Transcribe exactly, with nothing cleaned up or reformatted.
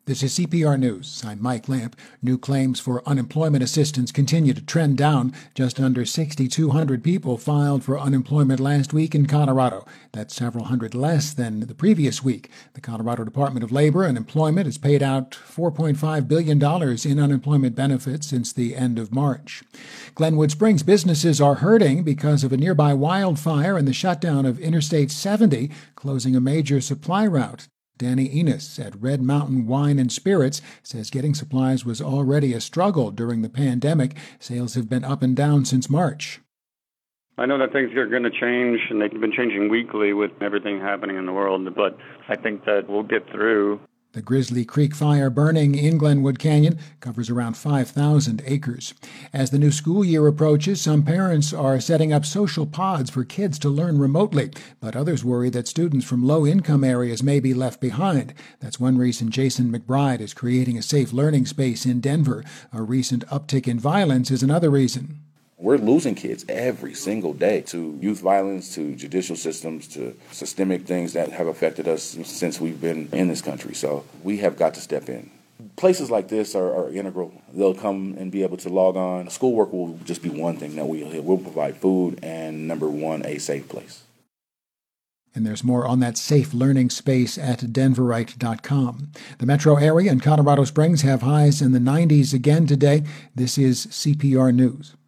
This is C P R News. I'm Mike Lamp. New claims for unemployment assistance continue to trend down. Just under six thousand two hundred people filed for unemployment last week in Colorado. That's several hundred less than the previous week. The Colorado Department of Labor and Employment has paid out four point five billion dollars in unemployment benefits since the end of March. Glenwood Springs businesses are hurting because of a nearby wildfire and the shutdown of Interstate seventy, closing a major supply route. Danny Enos at Red Mountain Wine and Spirits says getting supplies was already a struggle during the pandemic. Sales have been up and down since March. I know that things are going to change, and they've been changing weekly with everything happening in the world, but I think that we'll get through. The Grizzly Creek fire burning in Glenwood Canyon covers around five thousand acres. As the new school year approaches, some parents are setting up social pods for kids to learn remotely, but others worry that students from low-income areas may be left behind. That's one reason Jason McBride is creating a safe learning space in Denver. A recent uptick in violence is another reason. We're losing kids every single day to youth violence, to judicial systems, to systemic things that have affected us since we've been in this country. So we have got to step in. Places like this are, are integral. They'll come and be able to log on. Schoolwork will just be one thing that we will provide food and, number one, a safe place. And there's more on that safe learning space at denverite dot com. The metro area and Colorado Springs have highs in the nineties again today. This is C P R News.